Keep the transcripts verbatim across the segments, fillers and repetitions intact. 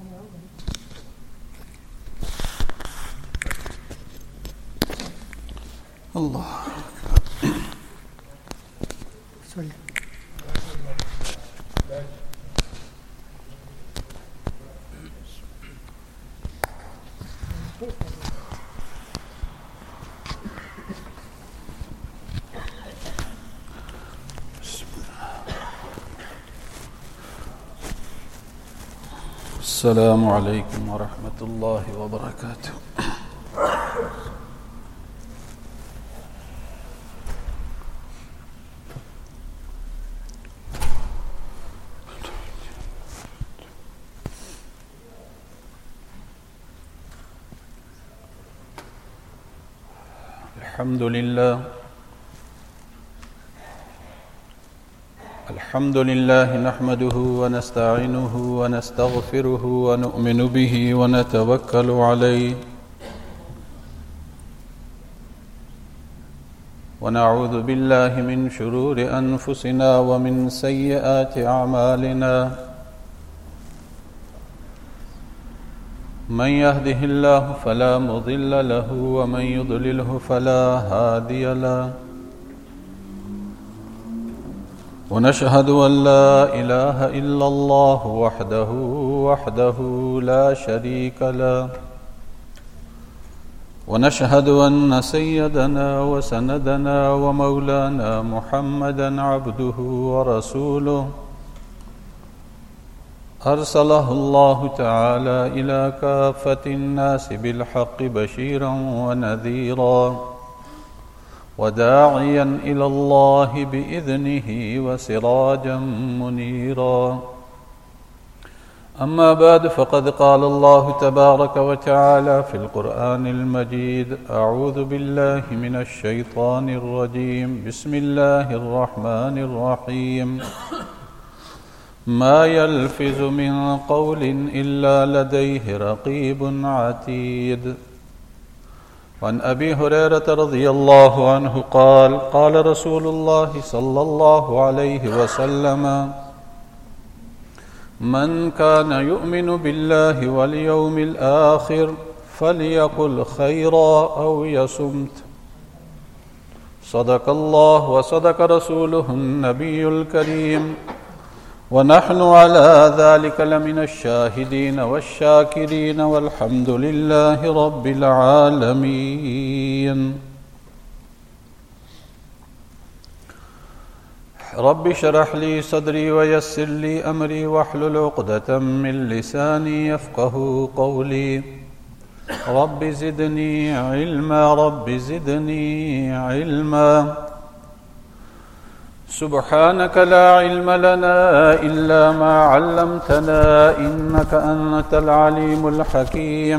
الله السلام عليكم ورحمة الله وبركاته. الحمد لله الحمد لله نحمده ونستعينه ونستغفره ونؤمن به ونتوكل عليه ونعوذ بالله من شرور أنفسنا ومن سيئات أعمالنا من يهده الله فلا مضل له ومن يضلله فلا هادي له ونشهد أن لا إله إلا الله وحده وحده لا شريك له ونشهد أن سيدنا وسندنا ومولانا محمدا عبده ورسوله أرسله الله تعالى إلى كافة الناس بالحق بشيرا ونذيرا وداعيا إلى الله بإذنه وسراجا منيرا. أما بعد فقد قال الله تبارك وتعالى في القرآن المجيد: أعوذ بالله من الشيطان الرجيم. بسم الله الرحمن الرحيم. ما يلفظ من قول إلا لديه رقيب عتيد. وعن أبي هريرة رضي الله عنه قال: قال رسول الله صلى الله عليه وسلم: من كان يؤمن بالله واليوم الآخر فليقل خيرا أو يصمت. صدق الله وصدق رسوله النبي الكريم، ونحن على ذلك لمن الشاهدين والشاكرين، والحمد لله رب العالمين. رب اشرح لي صدري ويسر لي أمري واحلل عقدة من لساني يفقه قولي. رب زدني علما رب زدني علما. سبحانك لا علم لنا إلا ما علمتنا إنك أنت العليم الحكيم.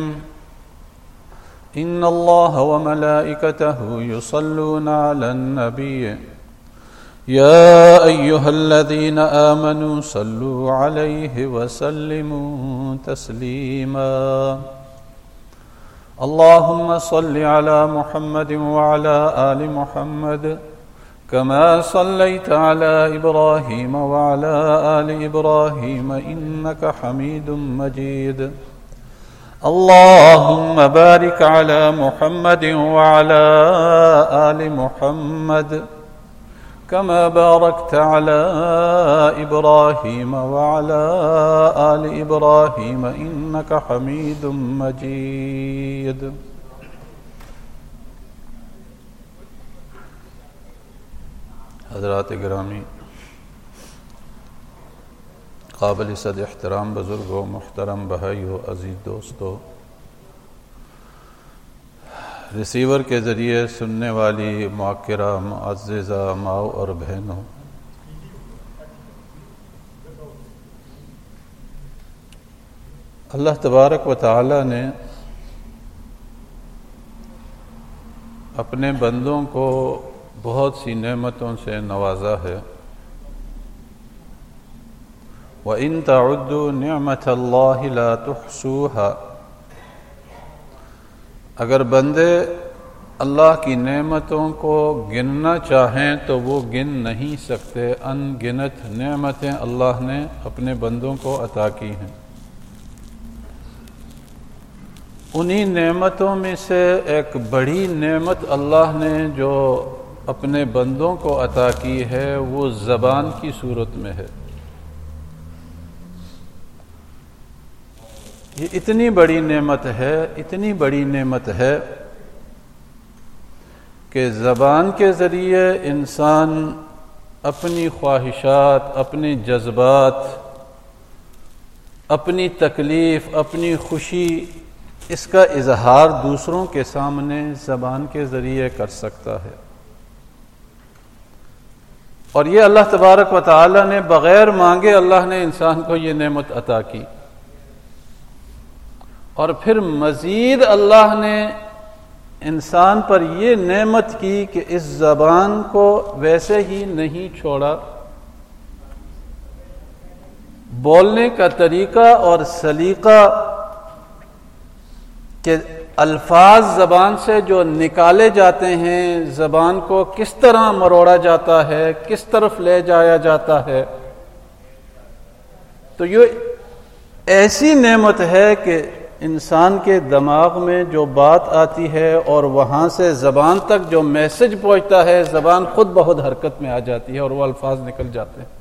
إن الله وملائكته يصلون على النبي يا أيها الذين آمنوا صلوا عليه وسلموا تسليما. اللهم صل على محمد وعلى آل محمد كما صليت على إبراهيم وعلى آل إبراهيم إنك حميد مجيد. اللهم بارك على محمد وعلى آل محمد كما باركت على إبراهيم وعلى آل إبراهيم إنك حميد مجيد. حضرات گرامی، قابل صد احترام بزرگوں، محترم بھائیوں، عزیز دوستوں، ریسیور کے ذریعے سننے والی معاکرہ معززہ ماؤں اور بہنوں، اللہ تبارک و تعالی نے اپنے بندوں کو بہت سی نعمتوں سے نوازا ہے۔ وَإِن تَعُدُّوا نِعْمَةَ اللَّهِ لَا تُحْصُوهَا، اگر بندے اللہ کی نعمتوں کو گننا چاہیں تو وہ گن نہیں سکتے۔ ان گنت نعمتیں اللہ نے اپنے بندوں کو عطا کی ہیں۔ انہی نعمتوں میں سے ایک بڑی نعمت اللہ نے جو اپنے بندوں کو عطا کی ہے وہ زبان کی صورت میں ہے۔ یہ اتنی بڑی نعمت ہے اتنی بڑی نعمت ہے کہ زبان کے ذریعے انسان اپنی خواہشات، اپنے جذبات، اپنی تکلیف، اپنی خوشی، اس کا اظہار دوسروں کے سامنے زبان کے ذریعے کر سکتا ہے۔ اور یہ اللہ تبارک و تعالی نے بغیر مانگے اللہ نے انسان کو یہ نعمت عطا کی، اور پھر مزید اللہ نے انسان پر یہ نعمت کی کہ اس زبان کو ویسے ہی نہیں چھوڑا، بولنے کا طریقہ اور سلیقہ کہ الفاظ زبان سے جو نکالے جاتے ہیں، زبان کو کس طرح مروڑا جاتا ہے، کس طرف لے جایا جاتا ہے، تو یہ ایسی نعمت ہے کہ انسان کے دماغ میں جو بات آتی ہے اور وہاں سے زبان تک جو میسج پہنچتا ہے، زبان خود بخود حرکت میں آ جاتی ہے اور وہ الفاظ نکل جاتے ہیں۔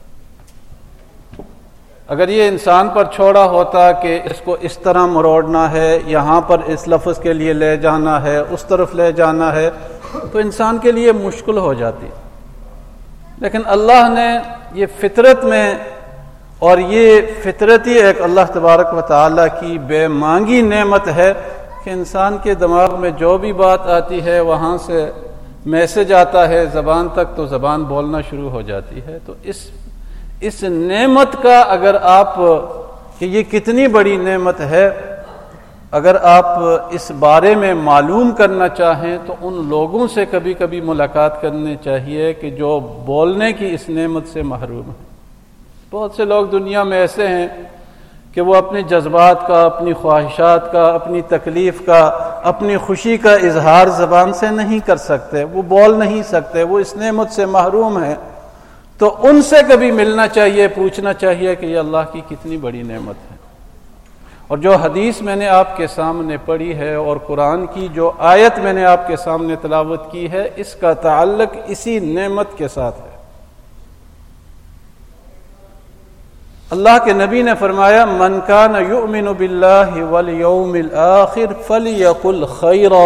اگر یہ انسان پر چھوڑا ہوتا کہ اس کو اس طرح مروڑنا ہے، یہاں پر اس لفظ کے لیے لے جانا ہے، اس طرف لے جانا ہے، تو انسان کے لیے مشکل ہو جاتی۔ لیکن اللہ نے یہ فطرت میں، اور یہ فطرتی ایک اللہ تبارک و تعالیٰ کی بے مانگی نعمت ہے کہ انسان کے دماغ میں جو بھی بات آتی ہے وہاں سے میسج آتا ہے زبان تک، تو زبان بولنا شروع ہو جاتی ہے۔ تو اس اس نعمت کا اگر آپ، کہ یہ کتنی بڑی نعمت ہے، اگر آپ اس بارے میں معلوم کرنا چاہیں تو ان لوگوں سے کبھی کبھی ملاقات کرنی چاہیے کہ جو بولنے کی اس نعمت سے محروم ہیں۔ بہت سے لوگ دنیا میں ایسے ہیں کہ وہ اپنے جذبات کا، اپنی خواہشات کا، اپنی تکلیف کا، اپنی خوشی کا اظہار زبان سے نہیں کر سکتے، وہ بول نہیں سکتے، وہ اس نعمت سے محروم ہیں۔ تو ان سے کبھی ملنا چاہیے، پوچھنا چاہیے کہ یہ اللہ کی کتنی بڑی نعمت ہے۔ اور جو حدیث میں نے آپ کے سامنے پڑھی ہے اور قرآن کی جو آیت میں نے آپ کے سامنے تلاوت کی ہے، اس کا تعلق اسی نعمت کے ساتھ ہے۔ اللہ کے نبی نے فرمایا، من کان یؤمن باللہ والیوم الآخر فلیقل خیرا،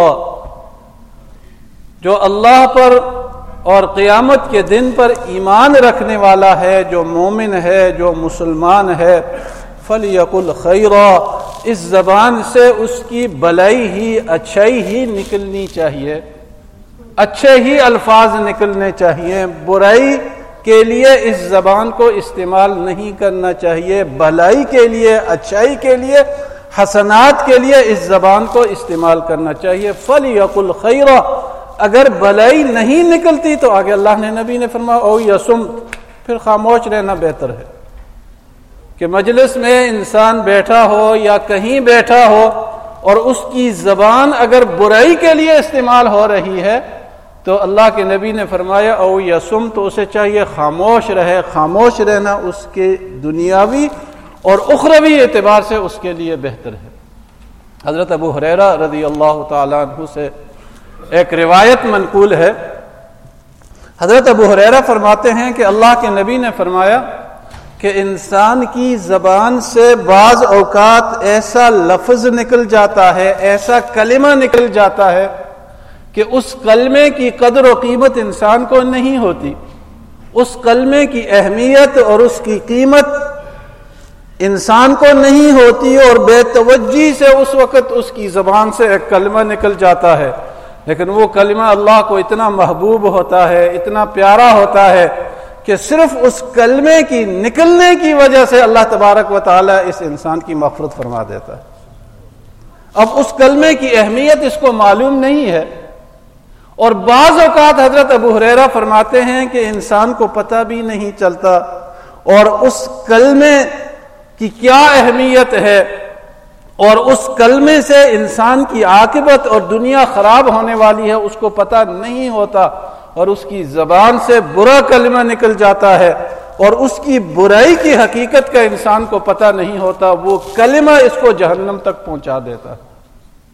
جو اللہ پر اور قیامت کے دن پر ایمان رکھنے والا ہے، جو مومن ہے، جو مسلمان ہے، فلیقل خیرا، اس زبان سے اس کی بھلائی ہی، اچھائی ہی نکلنی چاہیے، اچھے ہی الفاظ نکلنے چاہیے، برائی کے لیے اس زبان کو استعمال نہیں کرنا چاہیے، بھلائی کے لیے، اچھائی کے لیے، حسنات کے لیے اس زبان کو استعمال کرنا چاہیے۔ فلیقل خیرا، اگر بھلائی نہیں نکلتی تو آگے اللہ نے نبی نے فرمایا او یصمت، پھر خاموش رہنا بہتر ہے۔ کہ مجلس میں انسان بیٹھا ہو یا کہیں بیٹھا ہو اور اس کی زبان اگر برائی کے لیے استعمال ہو رہی ہے تو اللہ کے نبی نے فرمایا او یصمت، تو اسے چاہیے خاموش رہے۔ خاموش رہنا اس کے دنیاوی اور اخروی اعتبار سے اس کے لیے بہتر ہے۔ حضرت ابو ہریرہ رضی اللہ تعالیٰ عنہ سے ایک روایت منقول ہے، حضرت ابو ہریرہ فرماتے ہیں کہ اللہ کے نبی نے فرمایا کہ انسان کی زبان سے بعض اوقات ایسا لفظ نکل جاتا ہے، ایسا کلمہ نکل جاتا ہے کہ اس کلمے کی قدر و قیمت انسان کو نہیں ہوتی، اس کلمے کی اہمیت اور اس کی قیمت انسان کو نہیں ہوتی، اور بے توجہی سے اس وقت اس کی زبان سے ایک کلمہ نکل جاتا ہے، لیکن وہ کلمہ اللہ کو اتنا محبوب ہوتا ہے، اتنا پیارا ہوتا ہے کہ صرف اس کلمے کی نکلنے کی وجہ سے اللہ تبارک و تعالی اس انسان کی مغفرت فرما دیتا ہے۔ اب اس کلمے کی اہمیت اس کو معلوم نہیں ہے، اور بعض اوقات حضرت ابو ہریرہ فرماتے ہیں کہ انسان کو پتہ بھی نہیں چلتا اور اس کلمے کی کیا اہمیت ہے، اور اس کلمے سے انسان کی عاقبت اور دنیا خراب ہونے والی ہے اس کو پتہ نہیں ہوتا، اور اس کی زبان سے برا کلمہ نکل جاتا ہے اور اس کی برائی کی حقیقت کا انسان کو پتہ نہیں ہوتا، وہ کلمہ اس کو جہنم تک پہنچا دیتا ہے۔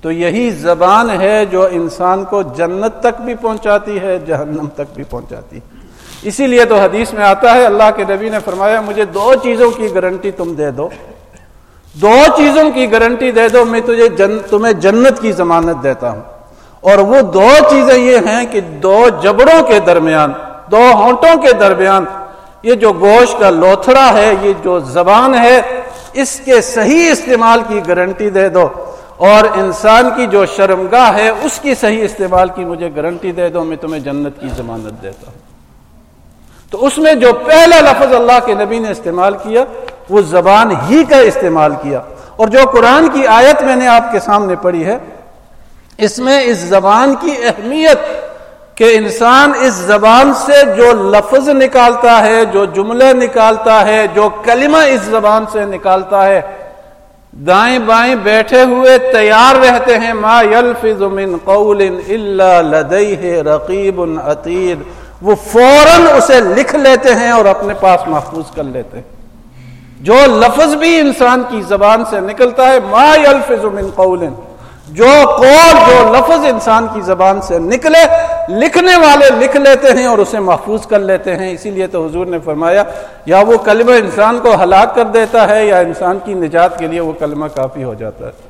تو یہی زبان ہے جو انسان کو جنت تک بھی پہنچاتی ہے، جہنم تک بھی پہنچاتی ہے۔ اسی لیے تو حدیث میں آتا ہے، اللہ کے نبی نے فرمایا مجھے دو چیزوں کی گارنٹی تم دے دو، دو چیزوں کی گارنٹی دے دو، میں تجھے جن تمہیں جنت کی ضمانت دیتا ہوں۔ اور وہ دو چیزیں یہ ہیں کہ دو جبڑوں کے درمیان، دو ہونٹوں کے درمیان یہ جو گوشت کا لوتھڑا ہے، یہ جو زبان ہے، اس کے صحیح استعمال کی گارنٹی دے دو، اور انسان کی جو شرمگاہ ہے اس کی صحیح استعمال کی مجھے گارنٹی دے دو، میں تمہیں جنت کی ضمانت دیتا ہوں۔ تو اس میں جو پہلا لفظ اللہ کے نبی نے استعمال کیا وہ زبان ہی کا استعمال کیا، اور جو قرآن کی آیت میں نے آپ کے سامنے پڑھی ہے اس میں اس زبان کی اہمیت کہ انسان اس زبان سے جو لفظ نکالتا ہے، جو جملے نکالتا ہے، جو کلمہ اس زبان سے نکالتا ہے، دائیں بائیں بیٹھے ہوئے تیار رہتے ہیں۔ ما یلفظ من قول الا لدیہ رقیب عتید، وہ فوراً اسے لکھ لیتے ہیں اور اپنے پاس محفوظ کر لیتے ہیں۔ جو لفظ بھی انسان کی زبان سے نکلتا ہے، ما یلفظ من قول، جو قول جو لفظ انسان کی زبان سے نکلے لکھنے والے لکھ لیتے ہیں اور اسے محفوظ کر لیتے ہیں۔ اسی لیے تو حضور نے فرمایا یا وہ کلمہ انسان کو ہلاک کر دیتا ہے یا انسان کی نجات کے لیے وہ کلمہ کافی ہو جاتا ہے۔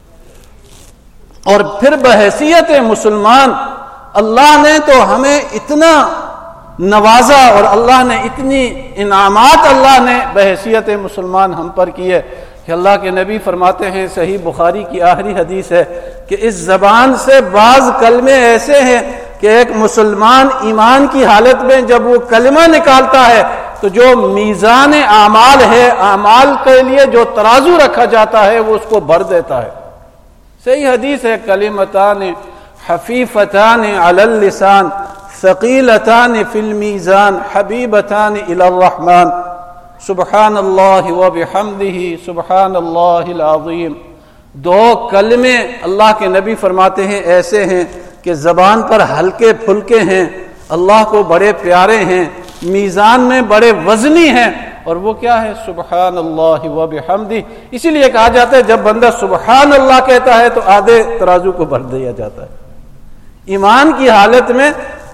اور پھر بحیثیت مسلمان اللہ نے تو ہمیں اتنا نوازا اور اللہ نے اتنی انعامات اللہ نے بحیثیت مسلمان ہم پر کیے کہ اللہ کے نبی فرماتے ہیں، صحیح بخاری کی آخری حدیث ہے کہ اس زبان سے بعض کلمے ایسے ہیں کہ ایک مسلمان ایمان کی حالت میں جب وہ کلمہ نکالتا ہے تو جو میزان اعمال ہے، اعمال کے لیے جو ترازو رکھا جاتا ہے وہ اس کو بھر دیتا ہے۔ صحیح حدیث ہے، کلمتان خفیفتان علی اللسان ثقیلتان فی المیزان حبیبتان الی الرحمن سبحان اللہ وبحمدہ سبحان اللہ العظیم۔ دو کلمے اللہ کے نبی فرماتے ہیں ایسے ہیں کہ زبان پر ہلکے پھلکے ہیں، اللہ کو بڑے پیارے ہیں، میزان میں بڑے وزنی ہیں، اور وہ کیا ہے؟ سبحان اللہ وبحمدہ۔ اسی لیے کہا جاتا ہے جب بندہ سبحان اللہ کہتا ہے تو آدھے ترازو کو بھر دیا جاتا ہے۔ ایمان کی حالت میں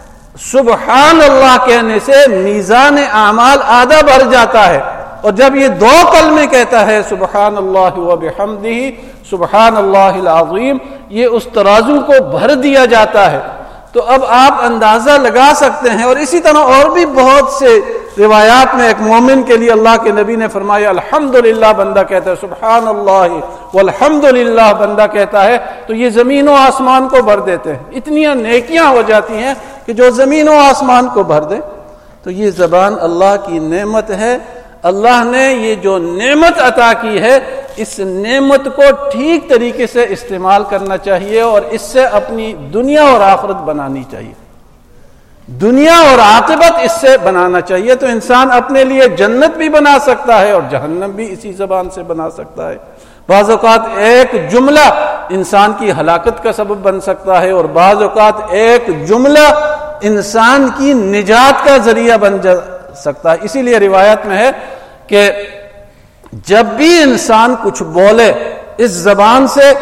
سبحان اللہ کہنے سے میزان اعمال آدھا بھر جاتا ہے، اور جب یہ دو کلمے کہتا ہے سبحان اللہ وبحمدہ سبحان اللہ العظیم، یہ اس ترازو کو بھر دیا جاتا ہے۔ تو اب آپ اندازہ لگا سکتے ہیں، اور اسی طرح اور بھی بہت سے روایات میں ایک مومن کے لیے اللہ کے نبی نے فرمایا الحمدللہ بندہ کہتا ہے، سبحان اللہ والحمدللہ بندہ کہتا ہے تو یہ زمین و آسمان کو بھر دیتے ہیں۔ اتنی نیکیاں ہو جاتی ہیں کہ جو زمین و آسمان کو بھر دے۔ تو یہ زبان اللہ کی نعمت ہے، اللہ نے یہ جو نعمت عطا کی ہے اس نعمت کو ٹھیک طریقے سے استعمال کرنا چاہیے، اور اس سے اپنی دنیا اور آخرت بنانی چاہیے، دنیا اور عاقبت اس سے بنانا چاہیے۔ تو انسان اپنے لیے جنت بھی بنا سکتا ہے اور جہنم بھی اسی زبان سے بنا سکتا ہے۔ بعض اوقات ایک جملہ انسان کی ہلاکت کا سبب بن سکتا ہے، اور بعض اوقات ایک جملہ انسان کی نجات کا ذریعہ بن جا سکتا ہے۔ اسی لیے روایت میں ہے کہ جب بھی انسان کچھ بولے اس زبان سے،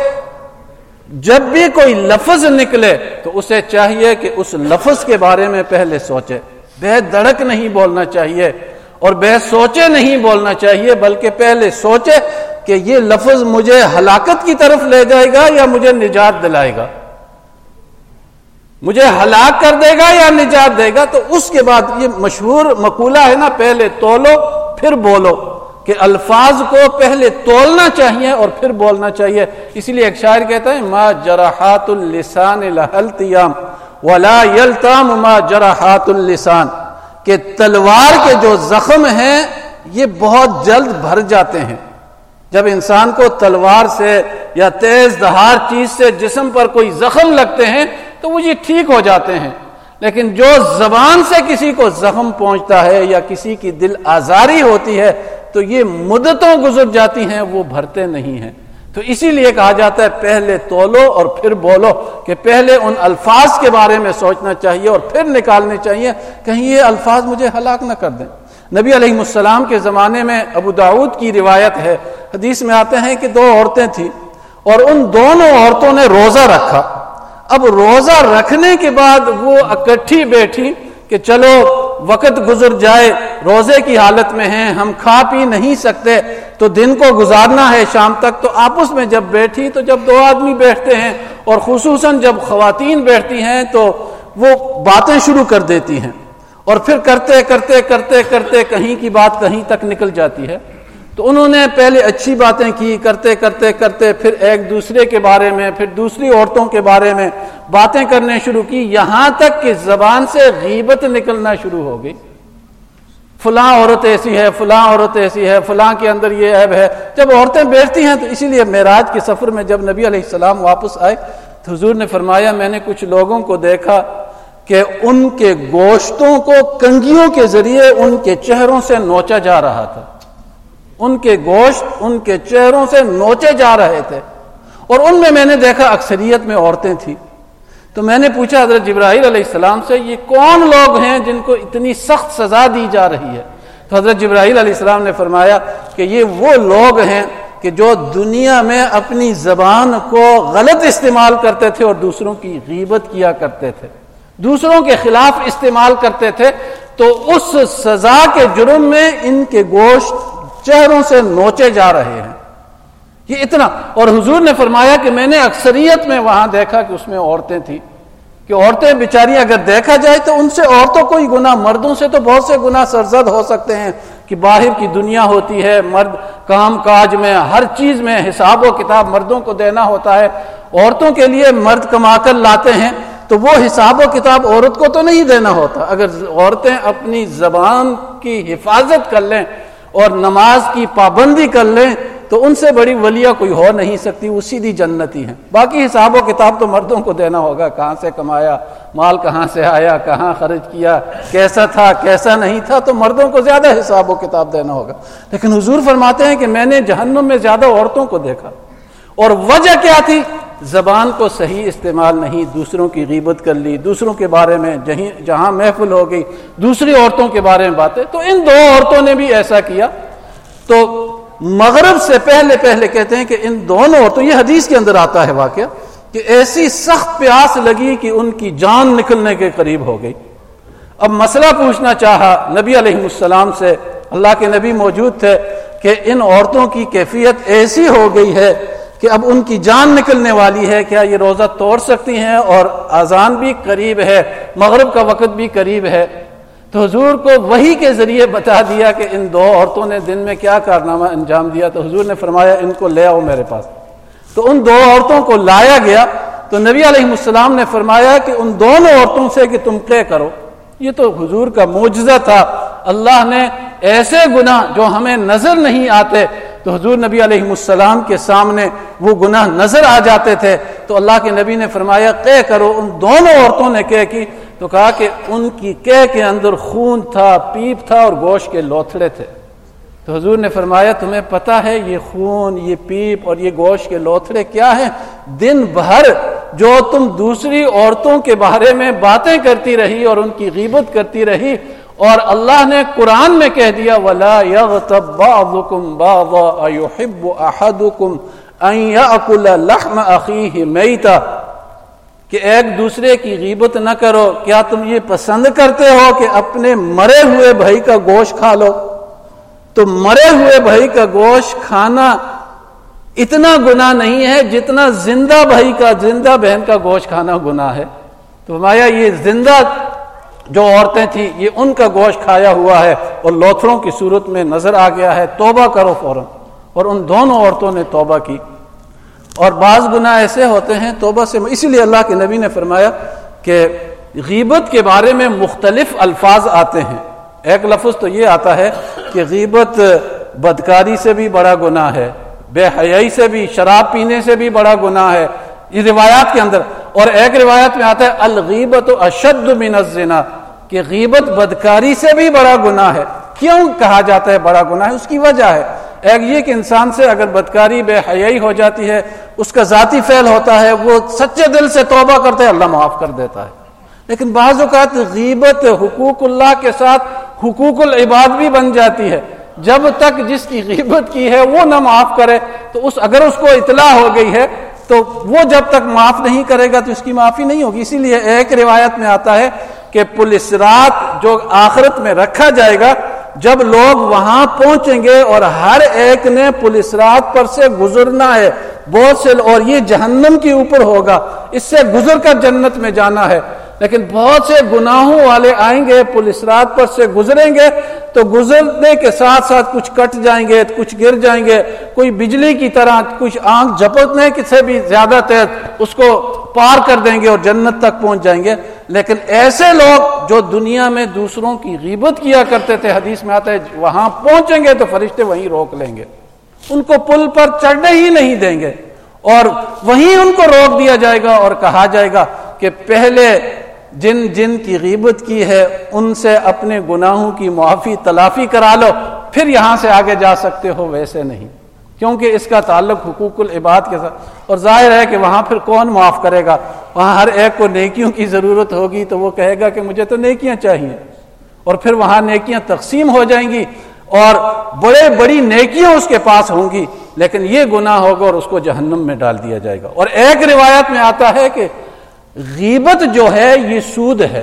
جب بھی کوئی لفظ نکلے تو اسے چاہیے کہ اس لفظ کے بارے میں پہلے سوچے، بے دڑک نہیں بولنا چاہیے اور بے سوچے نہیں بولنا چاہیے، بلکہ پہلے سوچے کہ یہ لفظ مجھے ہلاکت کی طرف لے جائے گا یا مجھے نجات دلائے گا، مجھے ہلاک کر دے گا یا نجات دے گا۔ تو اس کے بعد یہ مشہور مقولہ ہے نا، پہلے تولو پھر بولو، کہ الفاظ کو پہلے تولنا چاہیے اور پھر بولنا چاہیے۔ اسی لیے ایک شاعر کہتا ہے ما جرحات اللسان لہلتیام ولا یلتام ما جرحات اللسان، کہ تلوار کے جو زخم ہیں یہ بہت جلد بھر جاتے ہیں۔ جب انسان کو تلوار سے یا تیز دھار چیز سے جسم پر کوئی زخم لگتے ہیں تو وہ یہ ٹھیک ہو جاتے ہیں، لیکن جو زبان سے کسی کو زخم پہنچتا ہے یا کسی کی دل آزاری ہوتی ہے تو یہ مدتوں گزر جاتی ہیں، وہ بھرتے نہیں ہیں۔ تو اسی لیے کہا جاتا ہے پہلے تولو اور پھر بولو، کہ پہلے ان الفاظ کے بارے میں سوچنا چاہیے اور پھر نکالنے چاہیے، کہیں یہ الفاظ مجھے ہلاک نہ کر دیں۔ نبی علیہ السلام کے زمانے میں ابو داؤد کی روایت ہے، حدیث میں آتے ہیں کہ دو عورتیں تھیں اور ان دونوں عورتوں نے روزہ رکھا. اب روزہ رکھنے کے بعد وہ اکٹھی بیٹھی کہ چلو وقت گزر جائے، روزے کی حالت میں ہیں، ہم کھا پی نہیں سکتے تو دن کو گزارنا ہے شام تک. تو آپس میں جب بیٹھی تو جب دو آدمی بیٹھتے ہیں اور خصوصاً جب خواتین بیٹھتی ہیں تو وہ باتیں شروع کر دیتی ہیں اور پھر کرتے کرتے کرتے کرتے کہیں کی بات کہیں تک نکل جاتی ہے. تو انہوں نے پہلے اچھی باتیں کی، کرتے کرتے کرتے پھر ایک دوسرے کے بارے میں، پھر دوسری عورتوں کے بارے میں باتیں کرنے شروع کی، یہاں تک کہ زبان سے غیبت نکلنا شروع ہو گئی. فلاں عورت ایسی ہے، فلاں عورت ایسی ہے، فلاں کے اندر یہ عیب ہے. جب عورتیں بیٹھتی ہیں تو اسی لیے معراج کے سفر میں جب نبی علیہ السلام واپس آئے تو حضور نے فرمایا میں نے کچھ لوگوں کو دیکھا کہ ان کے گوشتوں کو کنگھیوں کے ذریعے ان کے چہروں سے نوچا جا رہا تھا. ان کے گوشت ان کے چہروں سے نوچے جا رہے تھے اور ان میں میں نے دیکھا اکثریت میں عورتیں تھیں. تو میں نے پوچھا حضرت جبرائیل علیہ السلام سے یہ کون لوگ ہیں جن کو اتنی سخت سزا دی جا رہی ہے؟ تو حضرت جبرائیل علیہ السلام نے فرمایا کہ یہ وہ لوگ ہیں کہ جو دنیا میں اپنی زبان کو غلط استعمال کرتے تھے اور دوسروں کی غیبت کیا کرتے تھے، دوسروں کے خلاف استعمال کرتے تھے. تو اس سزا کے جرم میں ان کے گوشت چہروں سے نوچے جا رہے ہیں. یہ اتنا. اور حضور نے فرمایا کہ میں نے اکثریت میں وہاں دیکھا کہ اس میں عورتیں تھیں کہ عورتیں بیچاری اگر دیکھا جائے تو ان سے عورتوں کو ہی گناہ، مردوں سے تو بہت سے گناہ سرزد ہو سکتے ہیں کہ باہر کی دنیا ہوتی ہے، مرد کام کاج میں ہر چیز میں حساب و کتاب مردوں کو دینا ہوتا ہے. عورتوں کے لیے مرد کما کر لاتے ہیں تو وہ حساب و کتاب عورت کو تو نہیں دینا ہوتا. اگر عورتیں اپنی زبان کی حفاظت کر لیں اور نماز کی پابندی کر لیں تو ان سے بڑی ولیہ کوئی ہو نہیں سکتی، وہ سیدھی جنتی ہیں. باقی حساب و کتاب تو مردوں کو دینا ہوگا، کہاں سے کمایا، مال کہاں سے آیا، کہاں خرچ کیا، کیسا تھا کیسا نہیں تھا، تو مردوں کو زیادہ حساب و کتاب دینا ہوگا. لیکن حضور فرماتے ہیں کہ میں نے جہنم میں زیادہ عورتوں کو دیکھا. اور وجہ کیا تھی؟ زبان کو صحیح استعمال نہیں، دوسروں کی غیبت کر لی، دوسروں کے بارے میں جہاں محفل ہو گئی دوسری عورتوں کے بارے میں باتیں. تو ان دو عورتوں نے بھی ایسا کیا. تو مغرب سے پہلے پہلے کہتے ہیں کہ ان دونوں عورتوں، یہ حدیث کے اندر آتا ہے واقعہ، کہ ایسی سخت پیاس لگی کہ ان کی جان نکلنے کے قریب ہو گئی. اب مسئلہ پوچھنا چاہا نبی علیہ السلام سے، اللہ کے نبی موجود تھے، کہ ان عورتوں کی کیفیت ایسی ہو گئی ہے کہ اب ان کی جان نکلنے والی ہے، کیا یہ روزہ توڑ سکتی ہیں؟ اور اذان بھی قریب ہے، مغرب کا وقت بھی قریب ہے. تو حضور کو وحی کے ذریعے بتا دیا کہ ان دو عورتوں نے دن میں کیا کارنامہ انجام دیا. تو حضور نے فرمایا ان کو لے آؤ میرے پاس. تو ان دو عورتوں کو لایا گیا. تو نبی علیہ السلام نے فرمایا کہ ان دونوں عورتوں سے کہ تم طے کرو. یہ تو حضور کا معجزہ تھا. اللہ نے ایسے گناہ جو ہمیں نظر نہیں آتے تو حضور نبی علیہ السلام کے سامنے وہ گناہ نظر آ جاتے تھے. تو اللہ کے نبی نے فرمایا طے کرو. ان دونوں عورتوں نے طے کی. تو کہا کہ ان کی قے کے اندر خون تھا، پیپ تھا اور گوشت کے لوتھڑے تھے. تو حضور نے فرمایا تمہیں پتہ ہے یہ خون، یہ پیپ اور یہ گوشت کے لوتھڑے کیا ہیں؟ دن بھر جو تم دوسری عورتوں کے بارے میں باتیں کرتی رہی اور ان کی غیبت کرتی رہی، اور اللہ نے قرآن میں کہہ دیا وَلَا يَغْتَبْ بَعْضُكُمْ بَعْضًا أَيُحِبُّ أَحَدُكُمْ أَن يَأْكُلَ لَحْمَ أَخِيهِ مَيْتًا، کہ ایک دوسرے کی غیبت نہ کرو. کیا تم یہ پسند کرتے ہو کہ اپنے مرے ہوئے بھائی کا گوشت کھا لو؟ تو مرے ہوئے بھائی کا گوشت کھانا اتنا گناہ نہیں ہے جتنا زندہ بھائی کا، زندہ بہن کا گوشت کھانا گناہ ہے. تو فرمایا یہ زندہ جو عورتیں تھیں یہ ان کا گوشت کھایا ہوا ہے اور لوتھڑوں کی صورت میں نظر آ گیا ہے، توبہ کرو فوراً. اور ان دونوں عورتوں نے توبہ کی. اور بعض گناہ ایسے ہوتے ہیں توبہ سے، اسی لیے اللہ کے نبی نے فرمایا کہ غیبت کے بارے میں مختلف الفاظ آتے ہیں. ایک لفظ تو یہ آتا ہے کہ غیبت بدکاری سے بھی بڑا گناہ ہے، بے حیائی سے بھی، شراب پینے سے بھی بڑا گناہ ہے، یہ روایات کے اندر. اور ایک روایت میں آتا ہے الغیبت اشد من الزنا، کہ غیبت بدکاری سے بھی بڑا گناہ ہے. کیوں کہا جاتا ہے بڑا گناہ ہے؟ اس کی وجہ ہے. ایک یہ کہ انسان سے اگر بدکاری بے حیائی ہو جاتی ہے، اس کا ذاتی فعل ہوتا ہے، وہ سچے دل سے توبہ کرتے ہیں، اللہ معاف کر دیتا ہے. لیکن بعض اوقات غیبت حقوق اللہ کے ساتھ حقوق العباد بھی بن جاتی ہے. جب تک جس کی غیبت کی ہے وہ نہ معاف کرے تو اس اگر اس کو اطلاع ہو گئی ہے تو وہ جب تک معاف نہیں کرے گا تو اس کی معافی نہیں ہوگی. اسی لیے ایک روایت میں آتا ہے کہ پولیس رات جو آخرت میں رکھا جائے گا، جب لوگ وہاں پہنچیں گے اور ہر ایک نے پولیس رات پر سے گزرنا ہے، بہت سے، اور یہ جہنم کے اوپر ہوگا، اس سے گزر کر جنت میں جانا ہے، لیکن بہت سے گناہوں والے آئیں گے پولیس رات پر سے گزریں گے تو گزرنے کے ساتھ ساتھ کچھ کٹ جائیں گے، کچھ گر جائیں گے، کوئی بجلی کی طرح، کچھ آنکھ جھپکنے سے بھی زیادہ تیز اس کو پار کر دیں گے اور جنت تک پہنچ جائیں گے. لیکن ایسے لوگ جو دنیا میں دوسروں کی غیبت کیا کرتے تھے، حدیث میں آتا ہے وہاں پہنچیں گے تو فرشتے وہیں روک لیں گے، ان کو پل پر چڑھنے ہی نہیں دیں گے، اور وہیں ان کو روک دیا جائے گا اور کہا جائے گا کہ پہلے جن جن کی غیبت کی ہے ان سے اپنے گناہوں کی معافی تلافی کرا لو، پھر یہاں سے آگے جا سکتے ہو، ویسے نہیں، کیونکہ اس کا تعلق حقوق العباد کے ساتھ. اور ظاہر ہے کہ وہاں پھر کون معاف کرے گا؟ وہاں ہر ایک کو نیکیوں کی ضرورت ہوگی تو وہ کہے گا کہ مجھے تو نیکیاں چاہیے، اور پھر وہاں نیکیاں تقسیم ہو جائیں گی اور بڑے بڑی نیکیاں اس کے پاس ہوں گی، لیکن یہ گناہ ہوگا اور اس کو جہنم میں ڈال دیا جائے گا. اور ایک روایت میں آتا ہے کہ غیبت جو ہے یہ سود ہے.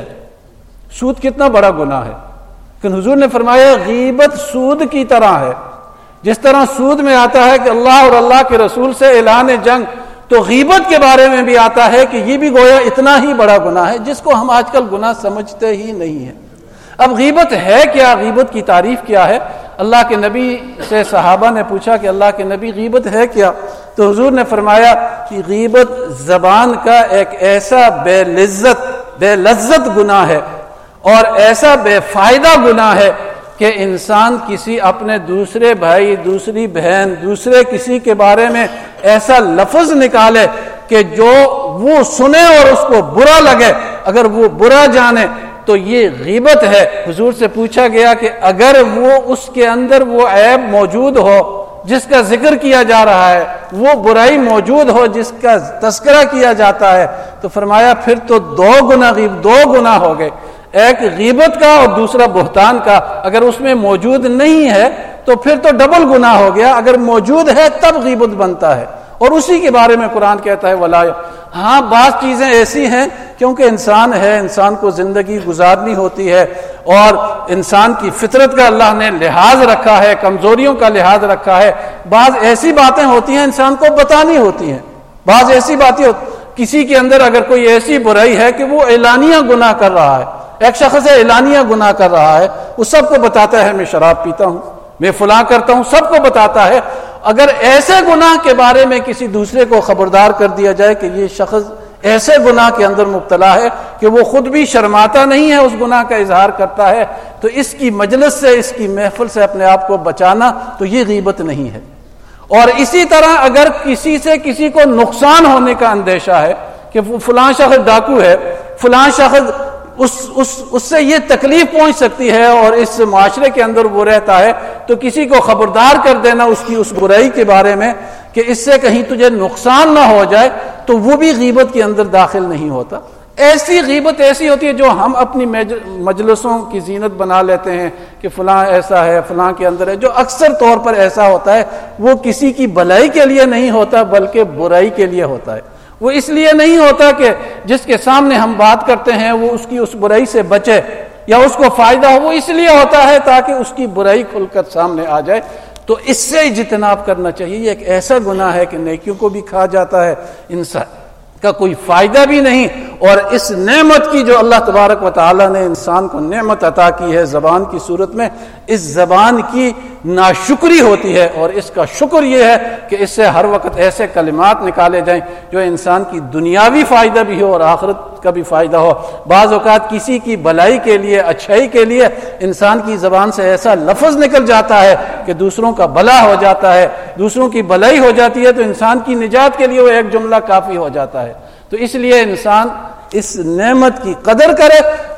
سود کتنا بڑا گناہ ہے، لیکن حضور نے فرمایا غیبت سود کی طرح ہے. جس طرح سود میں آتا ہے کہ اللہ اور اللہ کے رسول سے اعلان جنگ، تو غیبت کے بارے میں بھی آتا ہے کہ یہ بھی گویا اتنا ہی بڑا گناہ ہے، جس کو ہم آج کل گناہ سمجھتے ہی نہیں ہیں. اب غیبت ہے کیا؟ غیبت کی تعریف کیا ہے؟ اللہ کے نبی سے صحابہ نے پوچھا کہ اللہ کے نبی غیبت ہے کیا؟ تو حضور نے فرمایا کہ غیبت زبان کا ایک ایسا بے لذت بے لذت گناہ ہے اور ایسا بے فائدہ گناہ ہے کہ انسان کسی اپنے دوسرے بھائی، دوسری بہن، دوسرے کسی کے بارے میں ایسا لفظ نکالے کہ جو وہ سنے اور اس کو برا لگے، اگر وہ برا جانے تو یہ غیبت ہے. حضور سے پوچھا گیا کہ اگر وہ اس کے اندر وہ عیب موجود ہو جس کا ذکر کیا جا رہا ہے، وہ برائی موجود ہو جس کا تذکرہ کیا جاتا ہے، تو فرمایا پھر تو دو گناہ غیب دو گناہ ہو گئے، ایک غیبت کا اور دوسرا بہتان کا. اگر اس میں موجود نہیں ہے تو پھر تو ڈبل گناہ ہو گیا، اگر موجود ہے تب غیبت بنتا ہے، اور اسی کے بارے میں قرآن کہتا ہے ولا. ہاں بعض چیزیں ایسی ہیں کیونکہ انسان ہے، انسان کو زندگی گزارنی ہوتی ہے اور انسان کی فطرت کا اللہ نے لحاظ رکھا ہے، کمزوریوں کا لحاظ رکھا ہے. بعض ایسی باتیں ہوتی ہیں انسان کو بتانی ہوتی ہیں، بعض ایسی باتیں ہوتی. کسی کے اندر اگر کوئی ایسی برائی ہے کہ وہ اعلانیہ گناہ کر رہا ہے، ایک شخص اعلانیہ گناہ کر رہا ہے، وہ سب کو بتاتا ہے میں شراب پیتا ہوں، میں فلاں کرتا ہوں، سب کو بتاتا ہے. اگر ایسے گناہ کے بارے میں کسی دوسرے کو خبردار کر دیا جائے کہ یہ شخص ایسے گناہ کے اندر مبتلا ہے کہ وہ خود بھی شرماتا نہیں ہے، اس گناہ کا اظہار کرتا ہے، تو اس کی مجلس سے، اس کی محفل سے اپنے آپ کو بچانا تو یہ غیبت نہیں ہے. اور اسی طرح اگر کسی سے کسی کو نقصان ہونے کا اندیشہ ہے کہ فلاں شخص ڈاکو ہے، فلاں شخص اس اس اس سے یہ تکلیف پہنچ سکتی ہے اور اس معاشرے کے اندر وہ رہتا ہے، تو کسی کو خبردار کر دینا اس کی اس برائی کے بارے میں کہ اس سے کہیں تجھے نقصان نہ ہو جائے، تو وہ بھی غیبت کے اندر داخل نہیں ہوتا. ایسی غیبت ایسی ہوتی ہے جو ہم اپنی مجلسوں کی زینت بنا لیتے ہیں کہ فلاں ایسا ہے، فلاں کے اندر ہے، جو اکثر طور پر ایسا ہوتا ہے وہ کسی کی بھلائی کے لیے نہیں ہوتا بلکہ برائی کے لیے ہوتا ہے. وہ اس لیے نہیں ہوتا کہ جس کے سامنے ہم بات کرتے ہیں وہ اس کی اس برائی سے بچے یا اس کو فائدہ ہو، وہ اس لیے ہوتا ہے تاکہ اس کی برائی کھل کر سامنے آ جائے. تو اس سے اجتناب کرنا چاہیے. یہ ایک ایسا گناہ ہے کہ نیکیوں کو بھی کھا جاتا ہے، انسان کا کوئی فائدہ بھی نہیں، اور اس نعمت کی جو اللہ تبارک و تعالی نے انسان کو نعمت عطا کی ہے زبان کی صورت میں، اس زبان کی ناشکری ہوتی ہے. اور اس کا شکر یہ ہے کہ اس سے ہر وقت ایسے کلمات نکالے جائیں جو انسان کی دنیاوی فائدہ بھی ہو اور آخرت کا بھی فائدہ ہو. بعض اوقات کسی کی بھلائی کے لیے، اچھائی کے لیے انسان کی زبان سے ایسا لفظ نکل جاتا ہے کہ دوسروں کا بھلا ہو جاتا ہے، دوسروں کی بھلائی ہو جاتی ہے، تو انسان کی نجات کے لیے وہ ایک جملہ کافی ہو جاتا ہے. تو اس لیے انسان اس نعمت کی قدر کرے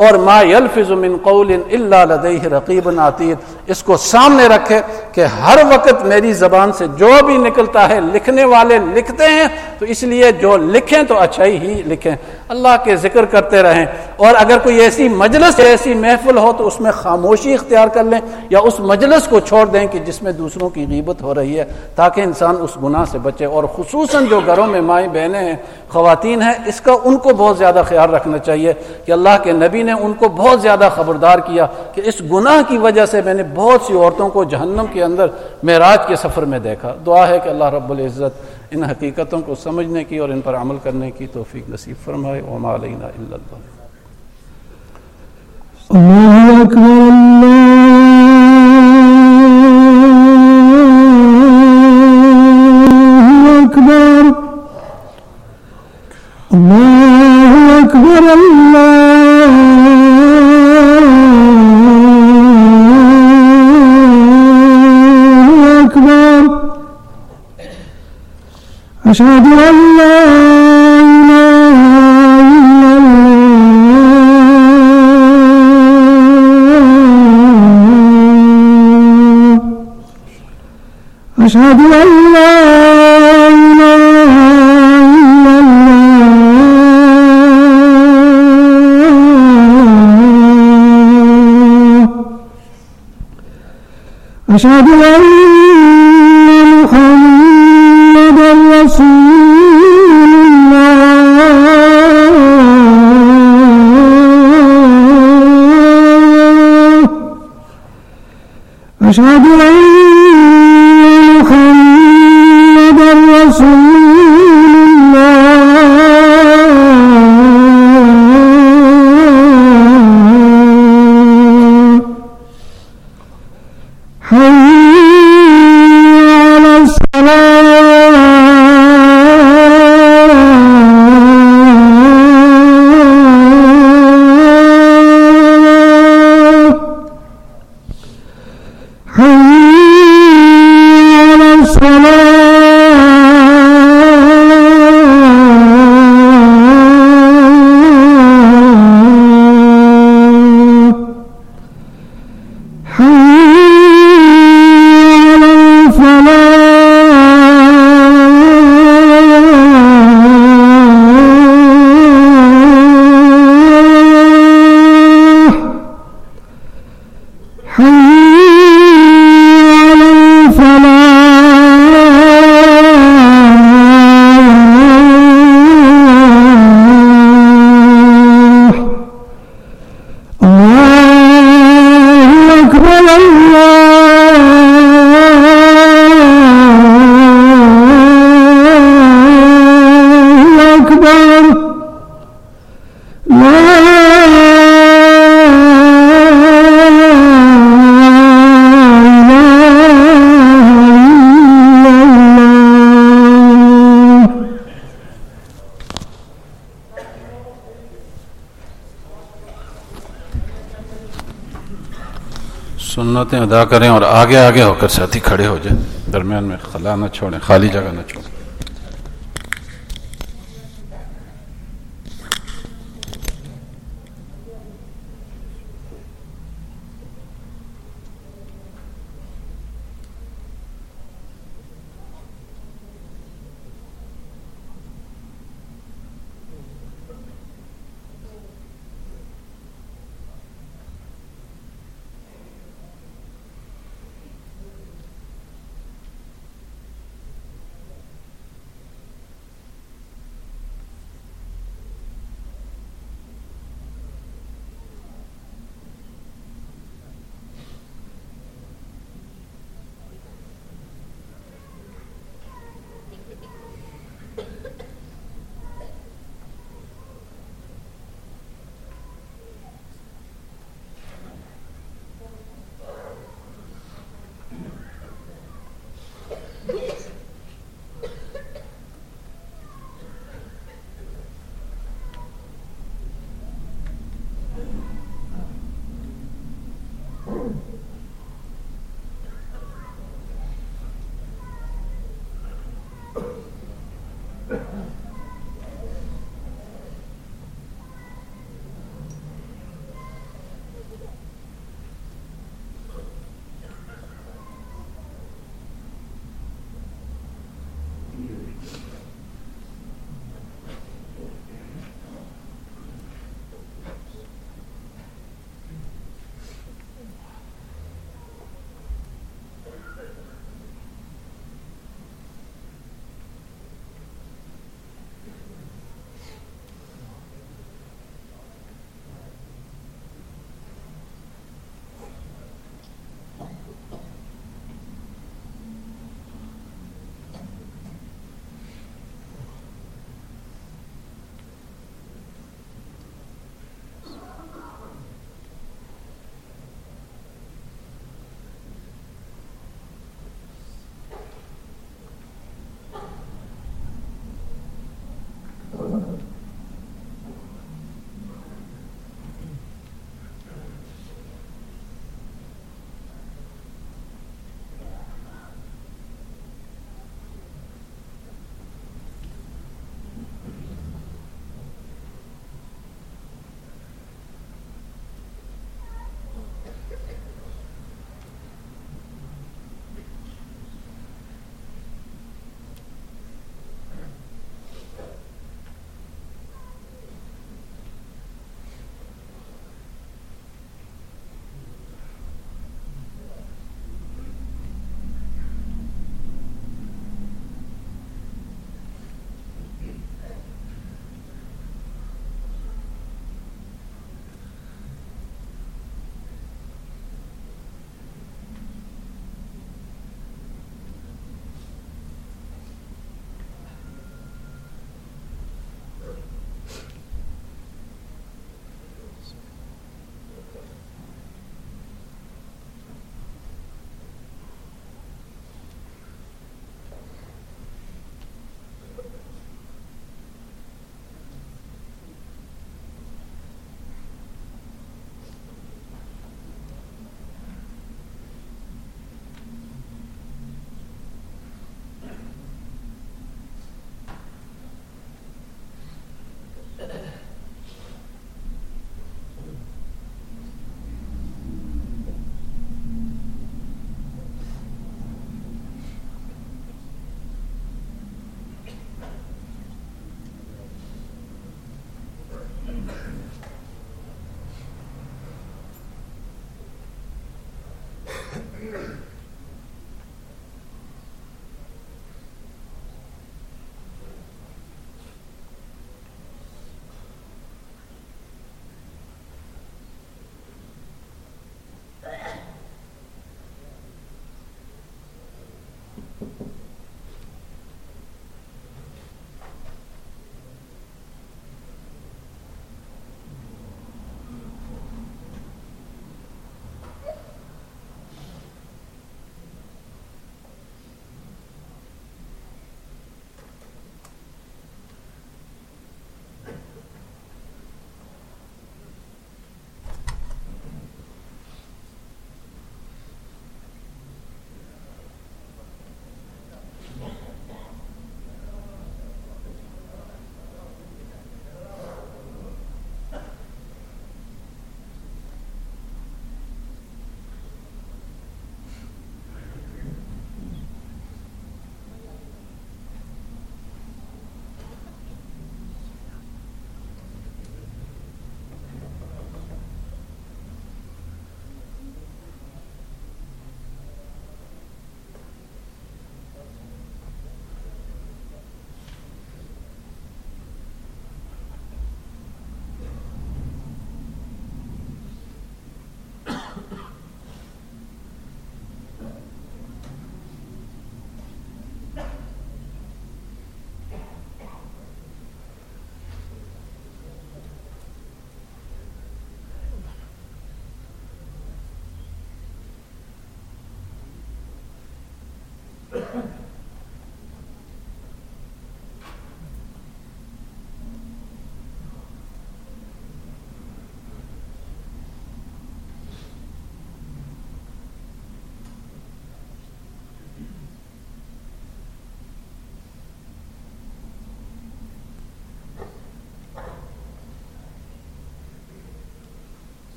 और मा यल्फिज़ु मिन क़ौलिन इल्ला लदैहि रक़ीबुन अतीद, इसको सामने रखे कि हर वक्त मेरी ज़बान से जो भी निकलता है लिखने वाले लिखते हैं, तो इसलिए जो लिखें तो अच्छा ही लिखें, अल्लाह के जिक्र करते रहें। और अगर कोई ऐसी मजलिस ऐसी महफिल हो तो उसमें खामोशी इख्तियार कर लें या उस मजलिस को छोड़ दें कि जिसमें दूसरों की गीबत हो रही है, ताकि इंसान उस गुनाह से बचे। और खुसूसन जो घरों में माएँ बहनें हैं, ख़वातीन हैं, इसका उनको बहुत ज़्यादा ख्याल रखना चाहिए कि अल्लाह के नबी ने उनको बहुत ज़्यादा ख़बरदार किया कि इस गुनाह की वजह से मैंने बहुत सी औरतों को जहन्नम के अंदर मेराज के सफ़र में देखा। दुआ है कि अल्लाह रब्बुल इज़्ज़त इन हकीकतों को समझने की और इन पर अमल करने की तौफीक नसीब फरमाए। व मा अलैना इल्ला अल बलाग। अल्लाहु अकबर, अल्लाहु अकबर, अल्लाहु अकबर, अशहदु अल्ला अशहदु अल्ला अशहदु अन्ना मुहम्मदन रसूलुल्लाह, अशहदु सुन्नतें अदा करें और आगे आगे होकर साथी खड़े हो जाएं, दरमियान में खला न छोड़ें, खाली जगह न छोड़ें।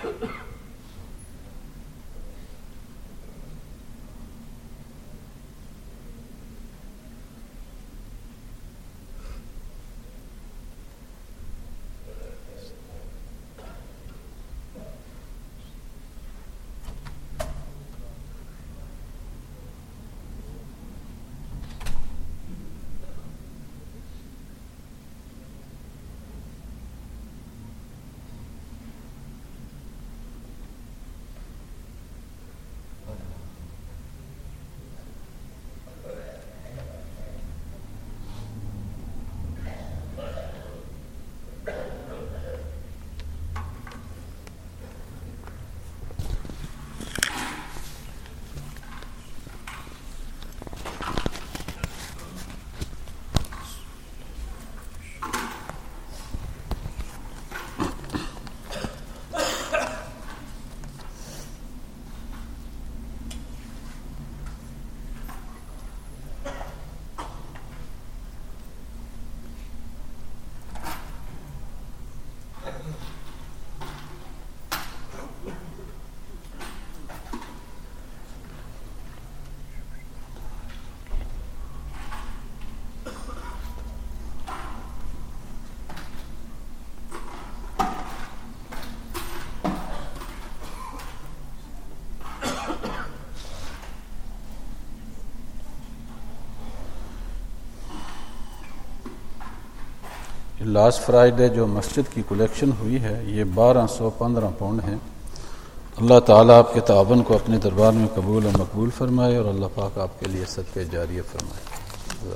لاسٹ فرائیڈے جو مسجد کی کلیکشن ہوئی ہے یہ بارہ سو پندرہ پاؤنڈ ہیں. اللہ تعالیٰ آپ کے تعاون کو اپنے دربار میں قبول و مقبول فرمائے اور اللہ پاک آپ کے لیے صدقہ جاریہ فرمائے.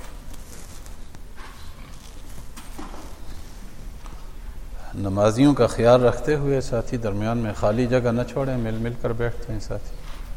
نمازیوں کا خیال رکھتے ہوئے ساتھی درمیان میں خالی جگہ نہ چھوڑیں، مل مل کر بیٹھتے ہیں ساتھی.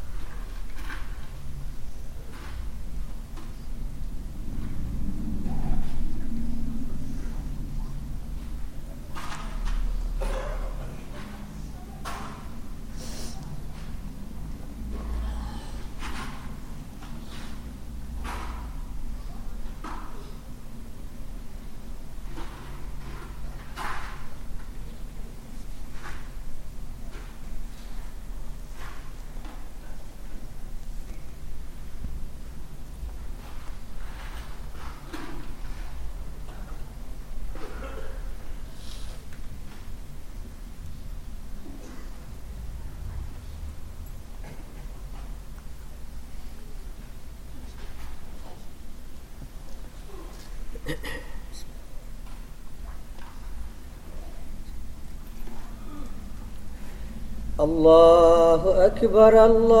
اللہ اکبر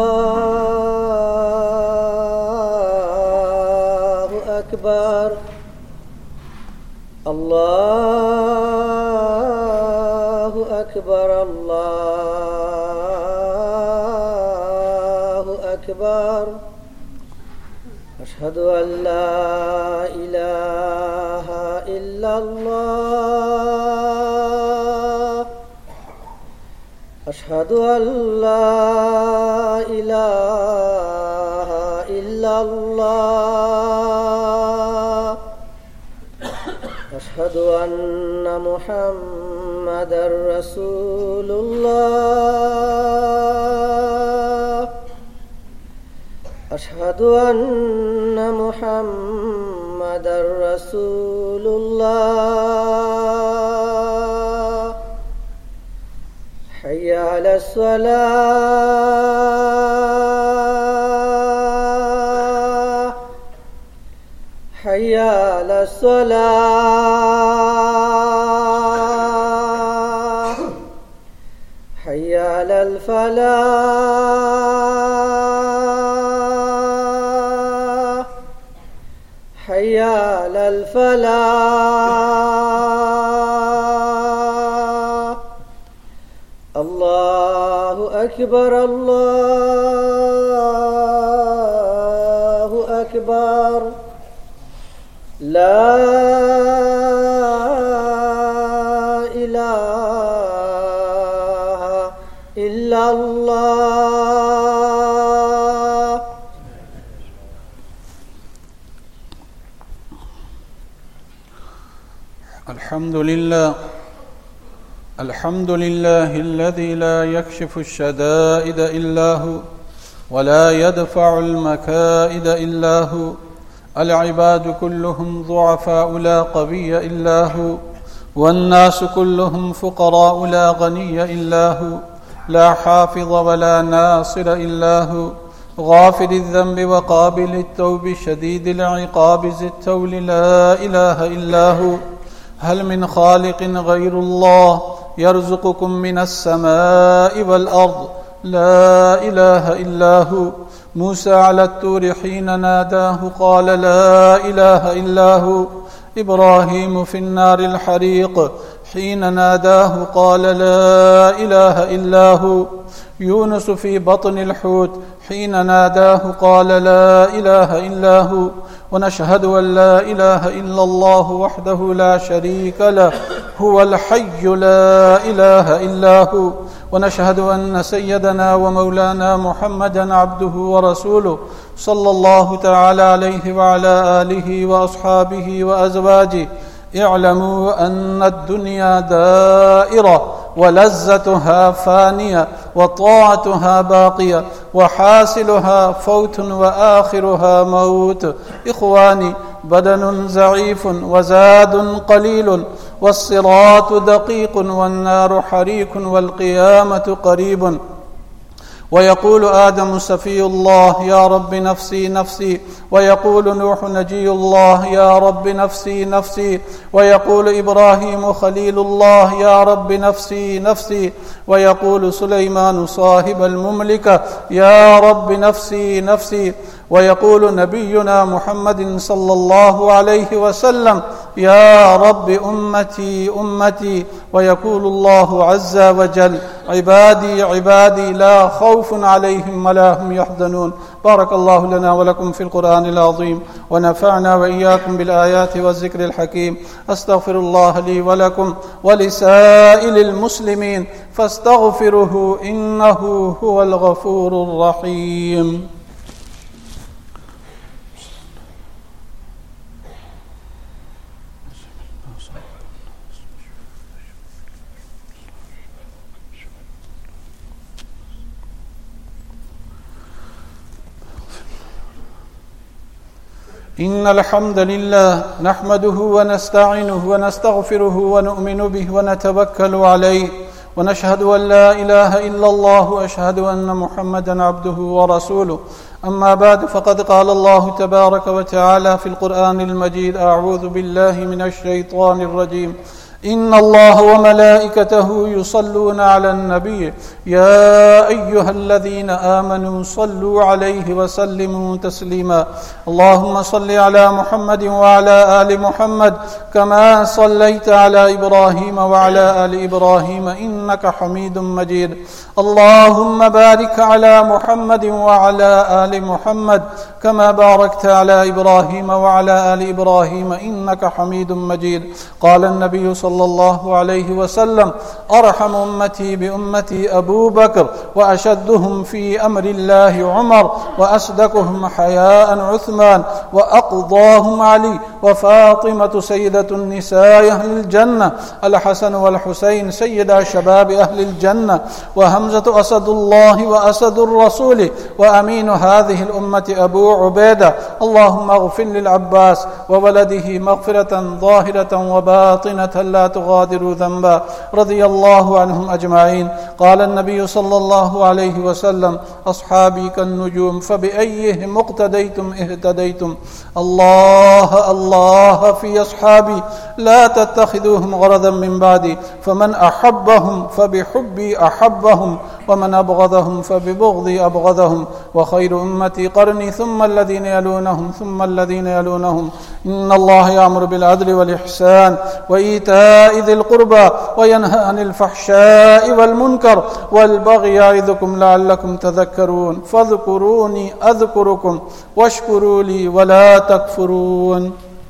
اللہ اکبر اللہ اکبر اللہ اکبر اشہد ان لا الہ الا اللہ اشہد ان لا الہ الا اللہ اشہد ان محمد رسول اللہ اشہد ان محمد رسول اللہ حی علی الصلاة حی علی الصلاة حی علی الفلاح حی علی الفلاح. اللہ اکبر اللہ اکبر لا الہ الا اللہ. الحمد للہ الحمد لله الذي لا يكشف الشدائد إلا هو ولا يدفع المكائد إلا هو. العباد كلهم ضعفاء لا قوي إلا هو، والناس كلهم فقراء لا غني إلا هو. لا حافظ ولا ناصر إلا هو. غافل الذنب وقابل التوب شديد العقاب ذي التول لا إله إلا هو. هل من خالق غير الله يرزقكم من السماء والأرض؟ لا إله إلا هو. موسى على الطور حين ناداه قال لا إله إلا هو. إبراهيم في النار الحريق حين ناداه قال لا إله إلا هو. يونس في بطن الحوت حين ناداه قال لا إله إلا هو. ونشهد أن لا إله إلا الله وحده لا شريك له هو الحي لا إله إلا هو. ونشهد أن سيدنا ومولانا محمدا عبده ورسوله صلى الله تعالى عليه وعلى آله وأصحابه وأزواجه. اعلموا أن الدنيا دائرة ولذتها فانية وطاعتها باقية وحاصلها فوت وآخرها موت. إخواني، بدن ضعيف وزاد قليل والصراط دقيق والنار حريق والقيامة قريب. ويقول آدم سفي الله يا رب نفسي نفسي، ويقول نوح نجي الله يا رب نفسي نفسي، ويقول إبراهيم خليل الله يا رب نفسي نفسي، ويقول سليمان صاحب المملكة يا رب نفسي نفسي، ويقول نبينا محمد صلى الله عليه وسلم يا رب أمتي أمتي، ويقول الله عز وجل عبادي عبادي لا خوف عليهم ولا هم يحزنون. بارك الله لنا ولكم في القرآن العظيم، ونفعنا وإياكم بالآيات والذكر الحكيم. أستغفر الله لي ولكم ولسائر المسلمين فاستغفروه إنه هو الغفور الرحيم. إن الحمد لله نحمده ونستعينه ونستغفره ونؤمن به ونتوكل عليه، ونشهد أن لا إله إلا الله وأشهد أن محمدا عبده ورسوله. أما بعد، فقد قال الله تبارك وتعالى في القرآن المجيد: أعوذ بالله من الشيطان الرجيم. إن الله وملائكته يصلون على النبي يا أيها الذين آمنوا صلوا عليه وسلموا تسليما. اللهم صل على محمد وعلى آل محمد كما صليت على إبراهيم وعلى آل إبراهيم إنك حميد مجيد. اللهم بارك على محمد وعلى آل محمد كما باركت على إبراهيم وعلى آل إبراهيم إنك حميد مجيد. قال النبي صلى الله عليه وسلم: أرحم أمتي بأمتي أبو بكر، وأشدهم في أمر الله عمر، وأصدقهم حياء عثمان، وأقضاهم علي، وفاطمة سيدة النساء أهل الجنة، الحسن والحسين سيدا شباب أهل الجنة، وهمزة أسد الله وأسد الرسول، وأمين هذه الأمة أبو عبيدة. اللهم اغفر للعباس وولده مغفرة ظاهرة وباطنة لا تغادر ذنبا، رضي الله عنهم أجمعين. قال النبي صلى الله عليه وسلم: أصحابي كالنجوم فبأيهم اقتديتم اهتديتم. الله الله في أصحابي لا تتخذوهم غرضا من بعدي، فمن أحبهم فبحبي أحبهم، ومن أبغضهم فببغضي أبغضهم. وخير أمتي قرني ثم الذين يلونهم ثم الذين يلونهم. إن الله يأمر بالعدل والإحسان وإيتاء ذي القربى وينهى عن الفحشاء والمنكر والبغي يعظكم لعلكم تذكرون. فاذكروني أذكركم واشكروا لي ولا تكفرون.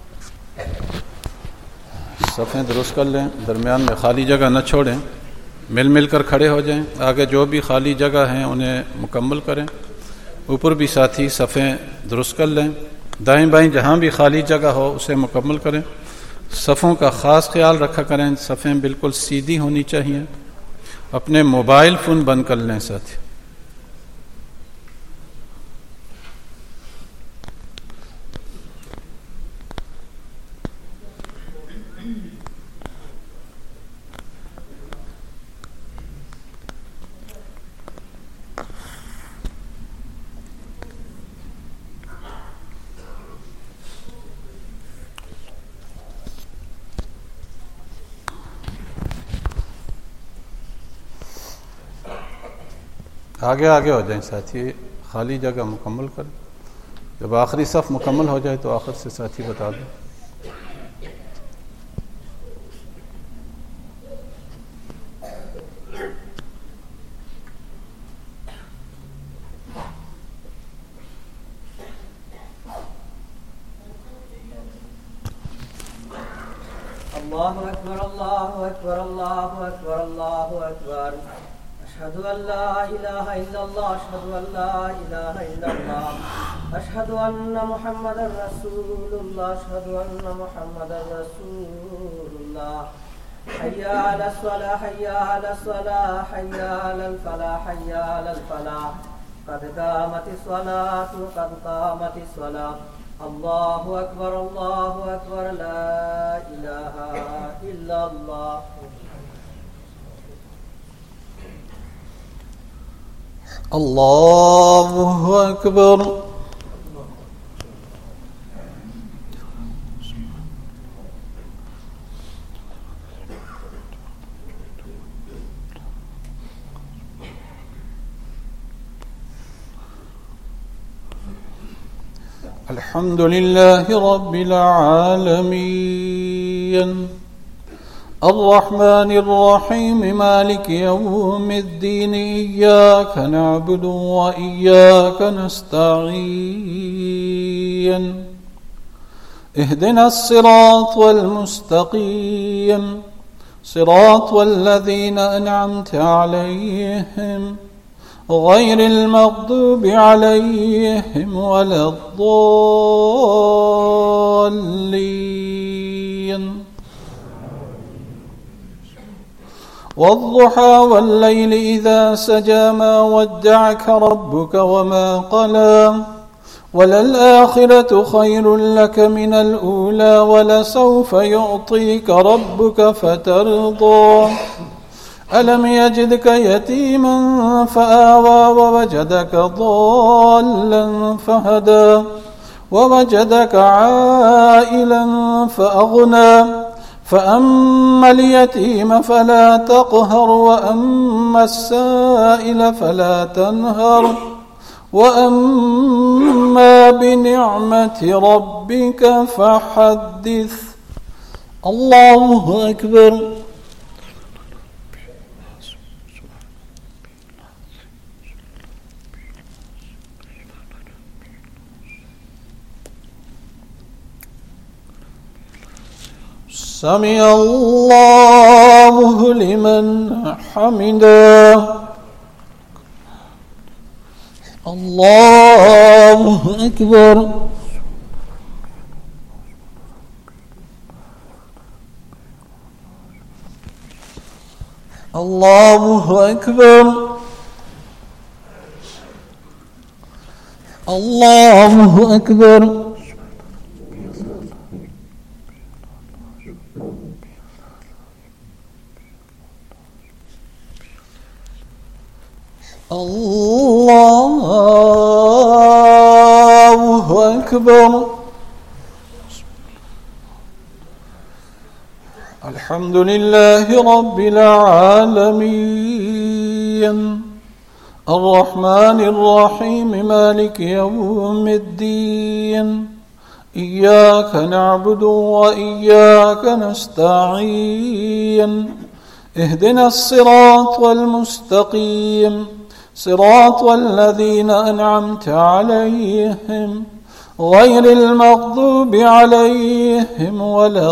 सफ़ें दुरुस्त कर लें, दरमियान में खाली जगह न छोड़ें, मिल मिल कर खड़े हो जाएं। आगे जो भी खाली जगह हैं उन्हें मुकम्मल करें। ऊपर भी साथी सफ़ें दुरुस्त कर लें। दाएं बाएं जहाँ भी खाली जगह हो उसे मुकम्मल करें। सफ़ों का ख़ास ख्याल रखा करें, सफ़ें बिल्कुल सीधी होनी चाहिए। अपने मोबाइल फ़ोन बंद कर लें साथी। आगे आगे हो जाएं साथी, खाली जगह मुकम्मल करें। जब आखिरी सफ़ मुकम्मल हो जाए तो आखिर से साथी बता दें। अल्लाहु अकबर, अल्लाहु अकबर, अल्लाहु अकबर, अल्लाहु अकबर। अशहदु अल्ला इलाहा इल्लल्लाह, अशहदु अल्ला इलाहा इल्लल्लाह, अशहदु अन्ना मुहम्मदर रसूलुल्लाह, अशहदु अन्ना मुहम्मदर रसूलुल्लाह। हय्या अलस सलाह, हय्या अलस सलाह, हय्या अलल फलाह, हय्या अलल फलाह। क़द क़ामतिस सलातु, क़द क़ामतिस सलाह। अल्लाहु अकबर, अल्लाहु अकबर, ला इलाहा इल्लल्लाह। अल्लाहु अकबर। अल्हम्दुलिल्लाहि रब्बिल आलमीन, अर्रहमानिर रहीम, मालिकि यौमिद्दीन, इय्याक नअबुदु व इय्याक नस्तईन, इहदिनस सिरातल मुस्तकीम, सिरातल लज़ीना अनअमता अलैहिम, गैरिल मग़दूबि अलैहिम वलद्दॉल्लीन। वद्दुहा वल्लैलि इज़ा सजा, मा वद्दअक रब्बुक वमा क़ला, वललआखिरतु खैरुन लक मिनल ऊला, वलसौफ युअतीक रब्बुक फतर्दा। अलम यजिदक यतीमन फआवा, ववजदक ضالًا फहदा, ववजदक आइलन फअग़ना, فأما اليتيم فلا تقهر، وأما السائل فلا تنهر، وأما بنعمة ربك فحدث. الله أكبر. سمع الله لمن حمده. الله أكبر. الله أكبر. الله أكبر. الله أكبر. الحمد لله رب العالمين، الرحمن الرحيم، مالك يوم الدين، إياك نعبد وإياك نستعين، اهدنا الصراط المستقيم، صراط الذين أنعمت عليهم غير المغضوب عليهم ولا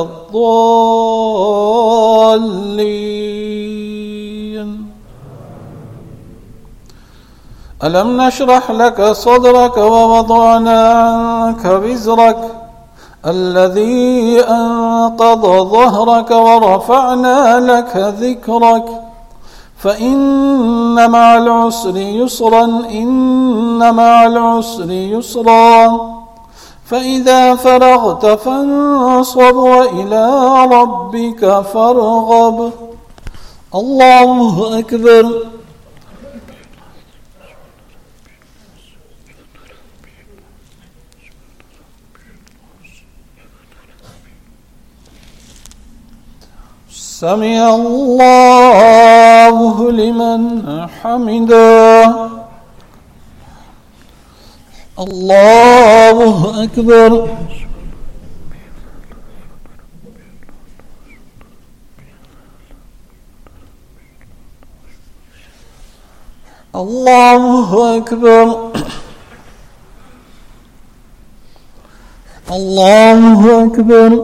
الضالين. ألم نشرح لك صدرك ووضعنا عنك وزرك الذي أنقض ظهرك ورفعنا لك ذكرك فإن مع العسر يسرا إن مع العسر يسرا فإذا فرغت فانصب وإلى ربك فارغب. الله أكبر. سمع الله لمن حمده. الله أكبر. الله أكبر. الله أكبر.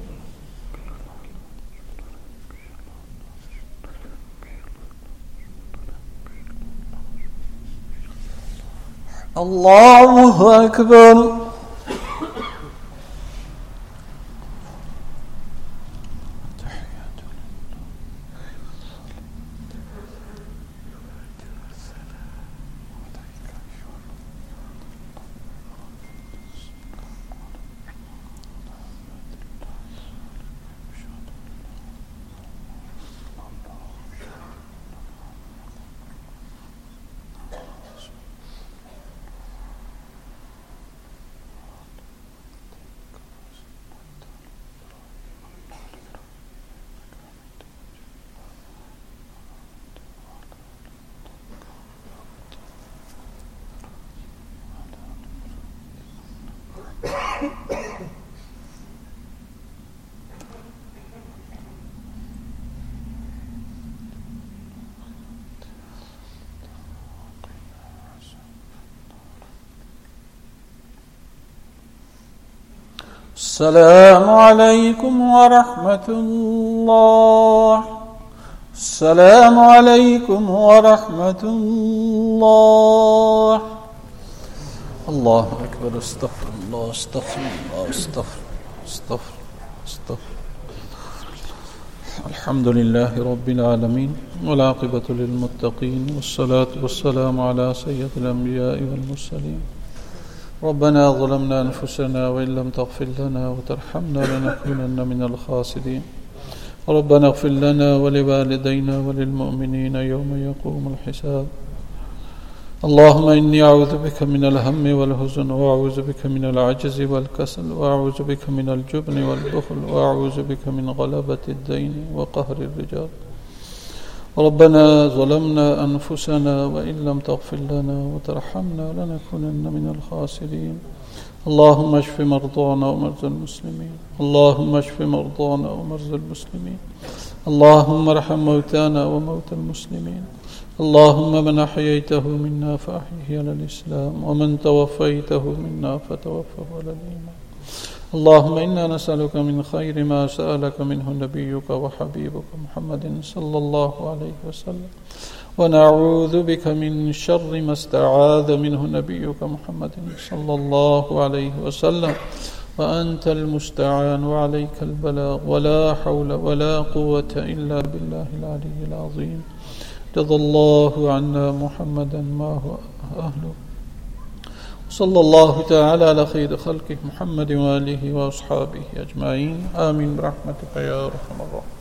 الله أكبر. السلام عليكم ورحمة الله. السلام عليكم ورحمة الله. الله أكبر. استغفر الله استغفر الله استغفر استغفر استغفر. الحمد لله رب العالمين والعاقبة للمتقين والصلاة والسلام على سيد الأنبياء والمرسلين. ربنا ظلمنا أنفسنا وإن لم تغفر لنا وترحمنا لنكونن من الخاسرين. ربنا اغفر لنا ولوالدينا وللمؤمنين يوم يقوم الحساب. اللهم إني أعوذ بك من الهم والحزن وأعوذ بك من العجز والكسل وأعوذ بك من الجبن والبخل وأعوذ بك من غلبة الدين وقهر الرجال. ربنا ظلمنا أنفسنا وإن لم تغفر لنا وترحمنا لنكونن من الخاسرين. اللهم اشف مرضانا ومرضى المسلمين. اللهم اشف مرضانا ومرضى المسلمين. اللهم ارحم موتانا وموتى المسلمين. اللهم من أحييته منا فأحيه على الإسلام ومن توفيته منا فتوفه على الإيمان. اللهم إنا نسألك من خير ما سألك منه نبيك وحبيبك محمد صلى الله عليه وسلم ونعوذ بك من شر ما استعاذ منه نبيك محمد صلى الله عليه وسلم وأنت المستعان وعليك البلاغ ولا حول ولا قوة إلا بالله العلي العظيم. جزا الله عنا محمدا ما هو أهله. صلى الله تعالى على خير خلقه محمد وآله وأصحابه أجمعين. آمين برحمتك يا أرحم الراحمين.